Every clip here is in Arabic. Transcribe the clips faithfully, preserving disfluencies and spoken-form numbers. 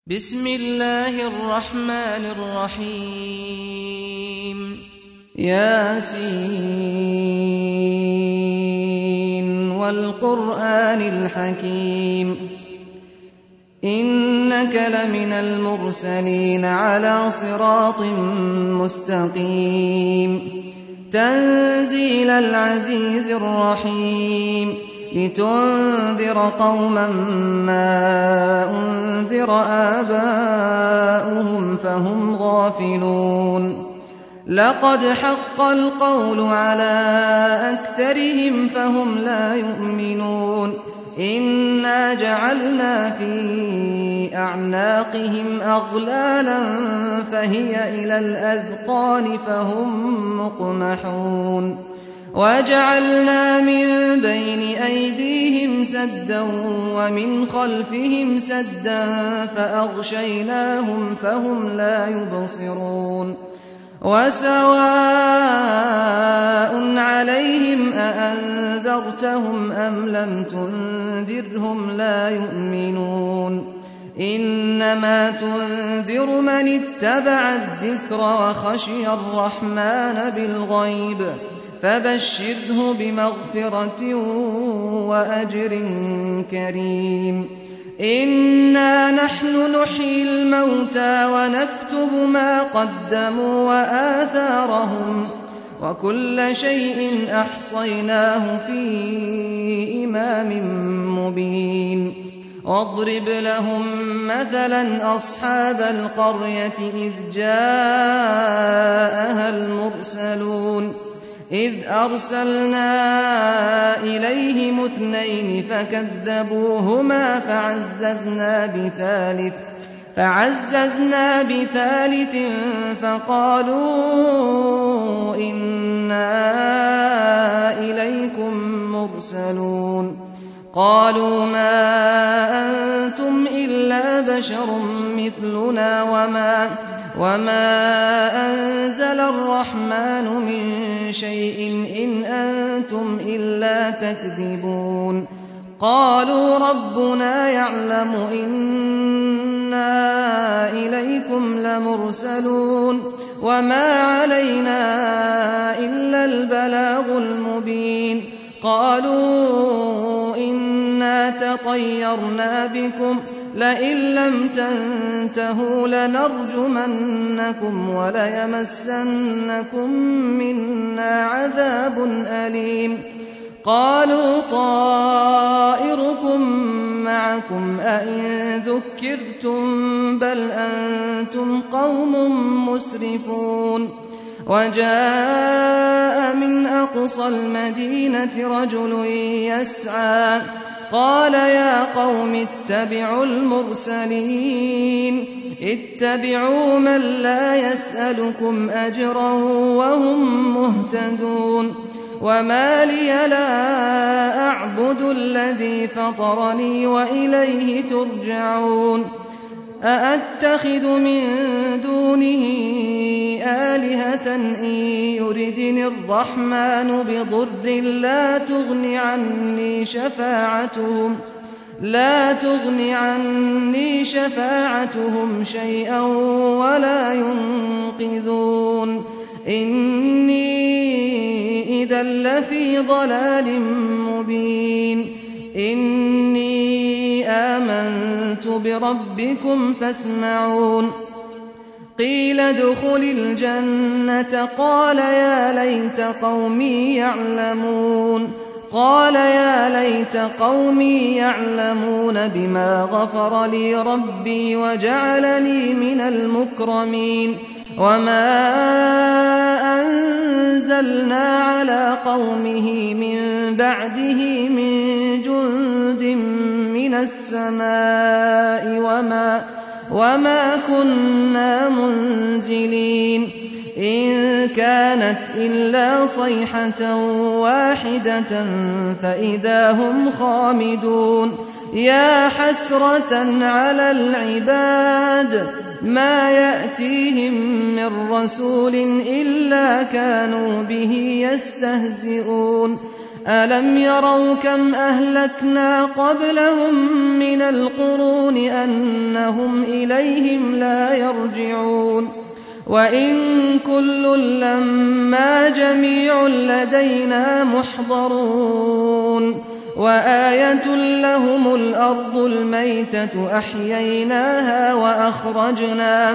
بسم الله الرحمن الرحيم ياسين والقرآن الحكيم إنك لمن المرسلين على صراط مستقيم تنزيل العزيز الرحيم لتنذر قوما ما أنذر آباؤهم فهم غافلون لقد حق القول على أكثرهم فهم لا يؤمنون إنا جعلنا في أعناقهم أغلالا فهي إلى الأذقان فهم مقمحون وجعلنا من بين أيديهم سدا ومن خلفهم سدا فأغشيناهم فهم لا يبصرون وسواء عليهم أأنذرتهم أم لم تنذرهم لا يؤمنون إنما تنذر من اتبع الذكر وخشي الرحمن بالغيب فبشره بمغفرة وأجر كريم إنا نحن نحيي الموتى ونكتب ما قدموا وآثارهم وكل شيء أحصيناه في إمام مبين واضرب لهم مثلا أصحاب القرية إذ جاءها المرسلون إذ أرسلنا إليهم اثنين فكذبوهما فعززنا بثالث فعززنا بثالث فقالوا إنا إليكم مرسلون قالوا ما أنتم إلا بشر مثلنا وما وما أنزل الرحمن من شيء إن أنتم إلا تكذبون قالوا ربنا يعلم إنا إليكم لمرسلون وما علينا إلا البلاغ المبين قالوا إنا تطيرنا بكم لئن لم تنتهوا لنرجمنكم وليمسنكم منا عذاب أليم قالوا طائركم معكم أئن ذكرتم بل أنتم قوم مسرفون وجاء من أقصى المدينة رجل يسعى قال يا قوم اتبعوا المرسلين اتبعوا من لا يسألكم أجرا وهم مهتدون وما لي لا أعبد الذي فطرني وإليه ترجعون أأتخذ من دونه آلهة إن يردني الرحمن بضر لا تغن عني شفاعتهم لا تغن عني شفاعتهم شيئا ولا ينقذون إني إذا لفي ضلال مبين إني آمنت بربكم فاسمعون قيل ادخل الجنة قال يا ليت قومي يعلمون قال يا ليت قومي يعلمون بما غفر لي ربي وجعلني من المكرمين وما أنزلنا على قومه من بعده من جند من السماء وما وما كنا منزلين إن كانت إلا صيحة واحدة فإذا هم خامدون يا حسرة على العباد ما يأتيهم من رسول إلا كانوا به يستهزئون ألم يروا كم أهلكنا قبلهم من القرون أنهم إليهم لا يرجعون وإن كل لما جميع لدينا محضرون وآية لهم الأرض الميتة أحييناها وأخرجنا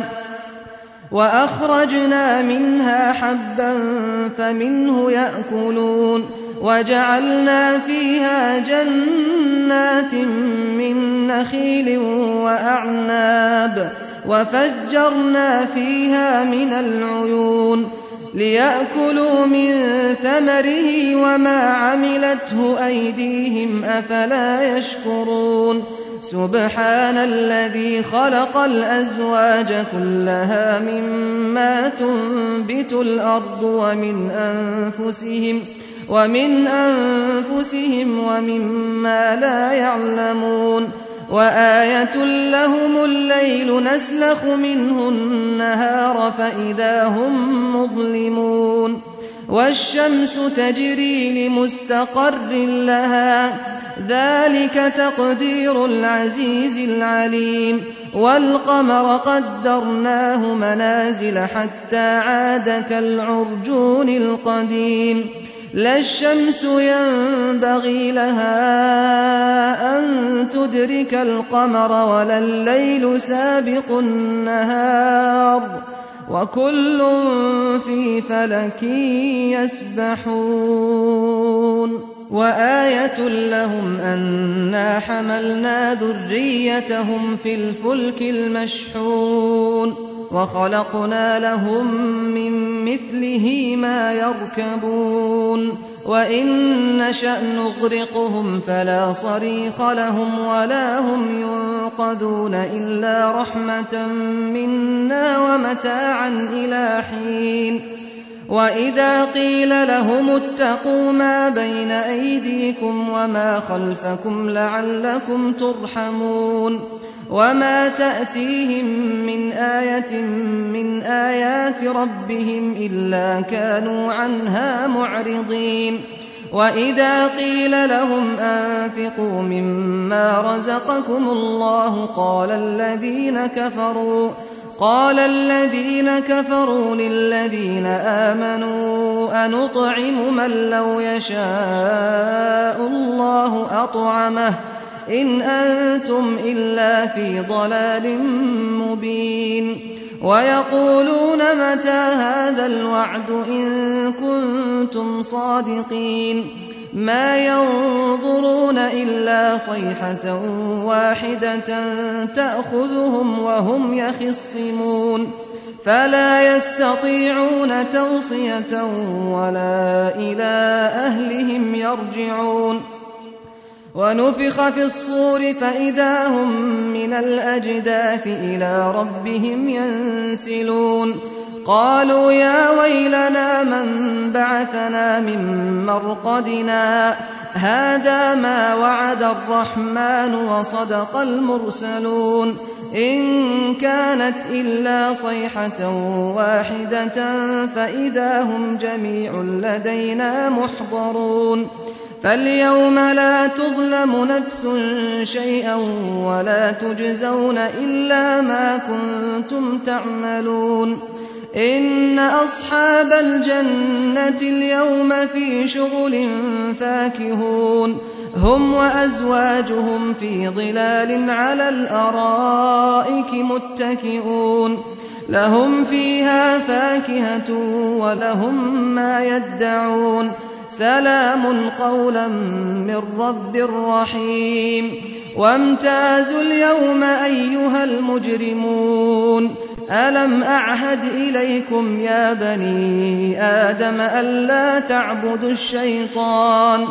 وأخرجنا منها حبا فمنه يأكلون وجعلنا فيها جنات من نخيل وأعناب وفجرنا فيها من العيون ليأكلوا من ثمره وما عملته أيديهم أفلا يشكرون سبحان الذي خلق الأزواج كلها مما تنبت الأرض ومن أنفسهم ومن أنفسهم ومما لا يعلمون وآية لهم الليل نسلخ منه النهار فإذا هم مظلمون والشمس تجري لمستقر لها ذلك تقدير العزيز العليم والقمر قدرناه منازل حتى عاد كالعرجون القديم لا الشمس ينبغي لها أن تدرك القمر ولا الليل سابق النهار وكل في فلك يسبحون وآية لهم أنا حملنا ذريتهم في الفلك المشحون وخلقنا لهم من مثله ما يركبون وإن نشأ نغرقهم فلا صريخ لهم ولا هم ينقذون إلا رحمة منا ومتاعا إلى حين وإذا قيل لهم اتقوا ما بين أيديكم وما خلفكم لعلكم ترحمون وما تأتيهم من آية من آيات ربهم إلا كانوا عنها معرضين وإذا قيل لهم أنفقوا مما رزقكم الله قال الذين كفروا قال الذين كفروا للذين آمنوا أنطعم من لو يشاء الله أطعمه إن أنتم إلا في ضلال مبين ويقولون متى هذا الوعد إن كنتم صادقين ما ينظرون إلا صيحة واحدة تأخذهم وهم يخصمون فلا يستطيعون توصية ولا إلى أهلهم يرجعون ونفخ في الصور فإذا هم من الأجداث إلى ربهم ينسلون قالوا يا ويلنا من بعثنا من مرقدنا هذا ما وعد الرحمن وصدق المرسلون إن كانت إلا صيحة واحدة فإذا هم جميع لدينا محضرون فاليوم لا تظلم نفس شيئا ولا تجزون إلا ما كنتم تعملون إن أصحاب الجنة اليوم في شغل فاكهون هم وأزواجهم في ظلال على الأرائك متكئون لهم فيها فاكهة ولهم ما يدعون سلام قولا من رب رحيم وامتازوا اليوم أيها المجرمون ألم أعهد إليكم يا بني آدم ألا تعبدوا الشيطان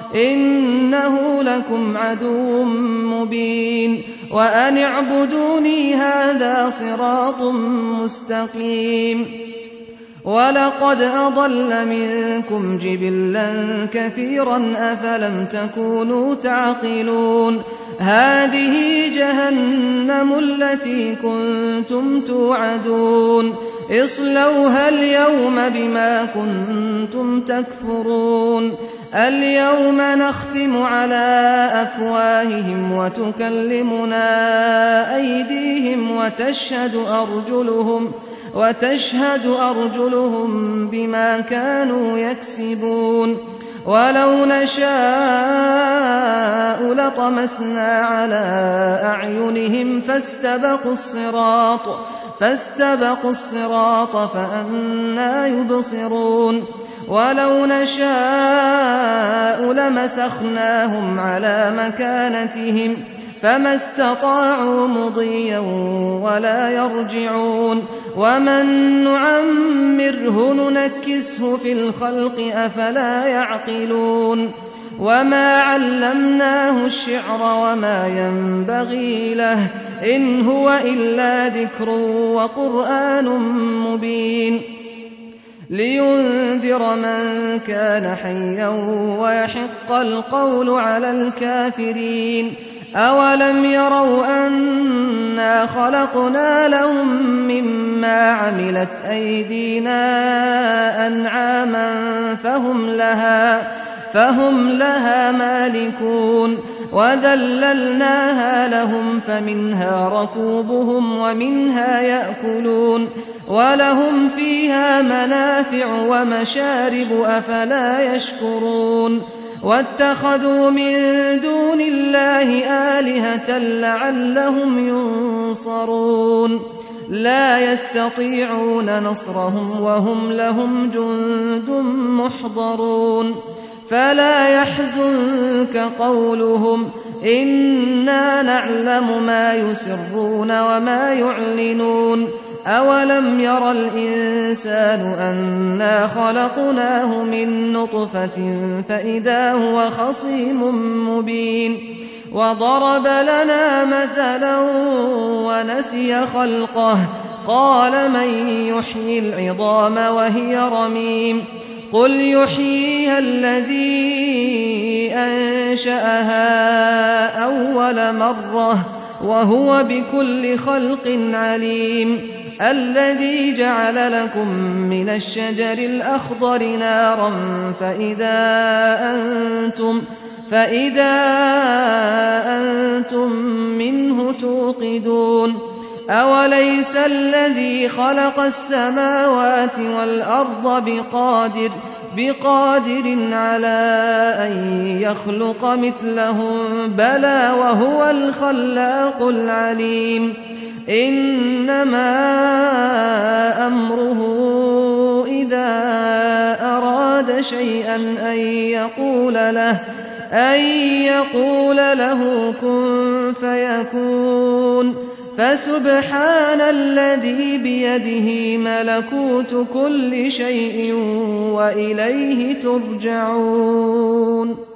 إنه لكم عدو مبين وأن اعبدوني هذا صراط مستقيم ولقد أضل منكم جبلا كثيرا أفلم تكونوا تعقلون هذه جهنم التي كنتم توعدون اصلوها اليوم بما كنتم تكفرون اليوم نختم على أفواههم وتكلمنا أيديهم وتشهد أرجلهم وتشهد أرجلهم بما كانوا يكسبون ولو نشاء لطمسنا على أعينهم فاستبقوا الصراط فاستبقوا الصراط فأنى يبصرون ولو نشاء لمسخناهم على مكانتهم فما استطاعوا مضيا ولا يرجعون ومن نعمره ننكسه في الخلق أفلا يعقلون وما علمناه الشعر وما ينبغي له إن هو إلا ذكر وقرآن مبين لينذر من كان حيا ويحق القول على الكافرين أولم يروا أنا خلقنا لهم مما عملت أيدينا أنعاما فهم لها فهم لها مالكون وذللناها لهم فمنها ركوبهم ومنها يأكلون ولهم فيها منافع ومشارب أفلا يشكرون واتخذوا من دون الله آلهة لعلهم ينصرون لا يستطيعون نصرهم وهم لهم جند محضرون فلا يحزنك قولهم إنا نعلم ما يسرون وما يعلنون أولم ير الإنسان أنا خلقناه من نطفة فإذا هو خصيم مبين وضرب لنا مثلا ونسي خلقه قال من يحيي العظام وهي رميم قل يحييها الذي أنشأها أول مرة وهو بكل خلق عليم الذي جعل لكم من الشجر الأخضر نارا فإذا أنتم فإذا أنتم منه توقدون أوليس الذي خلق السماوات والأرض بقادر بقادر على أن يخلق مثلهم بلى وهو الخلاق العليم إنما أمره إذا أراد شيئا أن يقول له أن يقول له كن فيكون فسبحان الذي بيده ملكوت كل شيء وإليه ترجعون.